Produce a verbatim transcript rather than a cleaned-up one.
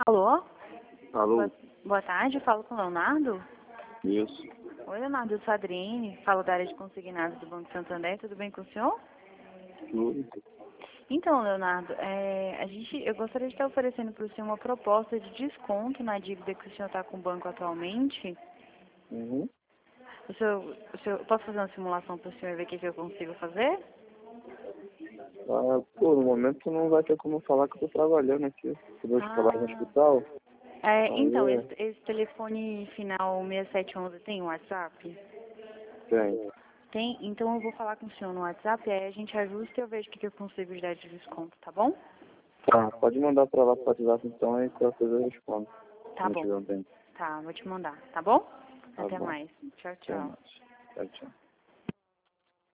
Alô? Alô? Boa, boa tarde, falo com o Leonardo. Isso. Oi, Leonardo, eu sou a Adriene, falo da área de consignados do Banco Santander, tudo bem com o senhor? Tudo. Então, Leonardo, é, a gente, eu gostaria de estar oferecendo para o senhor uma proposta de desconto na dívida que o senhor está com o banco atualmente. Uhum. O senhor, o senhor, posso fazer uma simulação para o senhor ver o que, que eu consigo fazer? Ah, pô, no momento não vai ter como falar que eu tô trabalhando aqui. Eu vou trabalhar no Ah, hospital. é, Aí então, é. esse, esse telefone final seis sete um um tem WhatsApp? Tem. Tem? Então eu vou falar com o senhor no WhatsApp, aí a gente ajusta e eu vejo o que, que eu consigo dar de desconto, tá bom? Tá, pode mandar pra lá pro WhatsApp então, aí qualquer coisa eu respondo. Se Tá não bom. tiver um tempo. Tá, vou te mandar, tá bom? Tá Até bom. mais. Tchau, Até tchau. mais. Tchau, tchau.